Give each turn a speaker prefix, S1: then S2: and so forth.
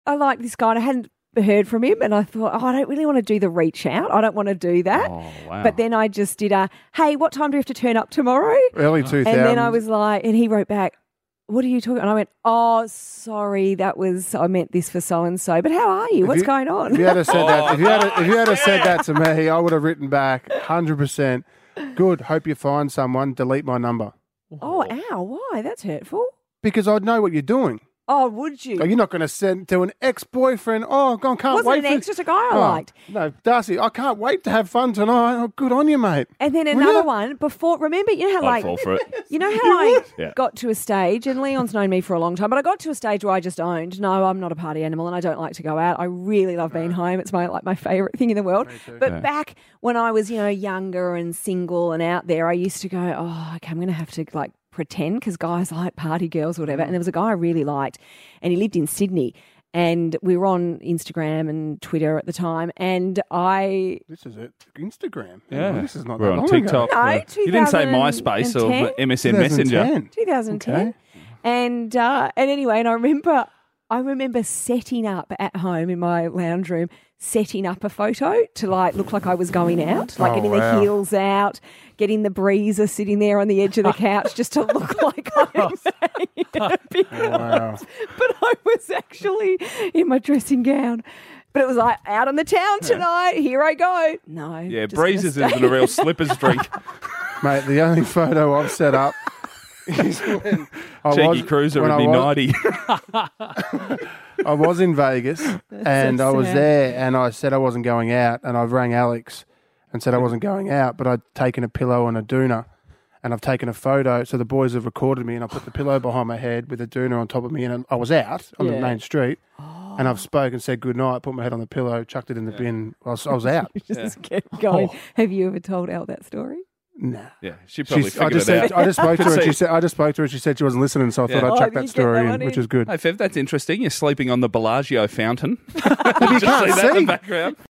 S1: I liked this guy and I hadn't heard from him and I thought, I don't really want to do the reach out. I don't want to do that.
S2: Oh, wow.
S1: But then I just did hey, what time do we have to turn up tomorrow?
S3: Early 2000s.
S1: And then I was like, and he wrote back, what are you talking? And I went, oh, sorry, I meant this for so-and-so. But how are you? What's going on?
S3: If you had said that, if you had said that to me, I would have written back 100%. Good. Hope you find someone. Delete my number.
S1: Oh, ow. Why? That's hurtful.
S3: Because I'd know what you're doing.
S1: Oh, would you?
S3: Like, you're not going to send to an ex-boyfriend, I can't
S1: Wasn't
S3: wait
S1: an
S3: for...
S1: ex, just a guy I liked.
S3: No, Darcy, I can't wait to have fun tonight. Oh, good on you, mate.
S1: And then another one before. Remember, you know how
S2: I'd fall for it.
S1: you know how I
S2: Yeah.
S1: got to a stage, and Leon's known me for a long time, but I got to a stage where I just owned, no, I'm not a party animal and I don't like to go out. I really love being home. It's my favourite thing in the world. But back when I was, younger and single and out there, I used to go, okay, I'm going to have to pretend because guys like party girls or whatever. And there was a guy I really liked and he lived in Sydney. And we were on Instagram and Twitter at the time. And
S3: This is it. Instagram.
S2: Yeah.
S3: This is not
S2: We're
S3: that
S2: on
S3: long
S2: TikTok.
S3: ago.
S1: No,
S2: You didn't say MySpace or
S1: 2010?
S2: MSN Messenger.
S3: 2010.
S1: 2010.
S3: Okay.
S1: And anyway, and I remember setting up at home in my lounge room, setting up a photo to look like I was going out, getting the heels out, getting the breezer sitting there on the edge of the couch just to look like I'm hanging a big
S3: Wow.
S1: But I was actually in my dressing gown. But it was out on the town tonight. Here I go. No.
S2: Yeah,
S1: just gonna
S2: breezes
S1: stay.
S2: isn't a real slippers drink.
S3: Mate, the only photo I've set up is when
S2: Cheeky cruiser would be 90.
S3: I was in Vegas and
S1: so
S3: I was
S1: sad.
S3: there and I said I wasn't going out and I rang Alex and said I wasn't going out, but I'd taken a pillow and a doona and I've taken a photo. So the boys have recorded me and I put the pillow behind my head with a doona on top of me and I was out on the main street and I've spoken, said good night, put my head on the pillow, chucked it in the bin. I was out.
S1: Just kept going. Have you ever told Elle that story?
S3: Nah.
S2: Yeah, she probably
S3: I
S2: figured
S3: just
S2: it out.
S3: said, I just spoke to her. And she said she wasn't listening, so I thought
S2: Yeah.
S3: I'd
S1: Oh,
S3: chuck
S1: you
S3: that
S1: get
S3: story
S1: that
S3: in,
S1: one
S3: which
S1: in.
S3: was good.
S2: Hey, Fev, that's interesting. You're sleeping on the Bellagio fountain.
S3: You can't
S2: See that in the
S3: see.
S2: background.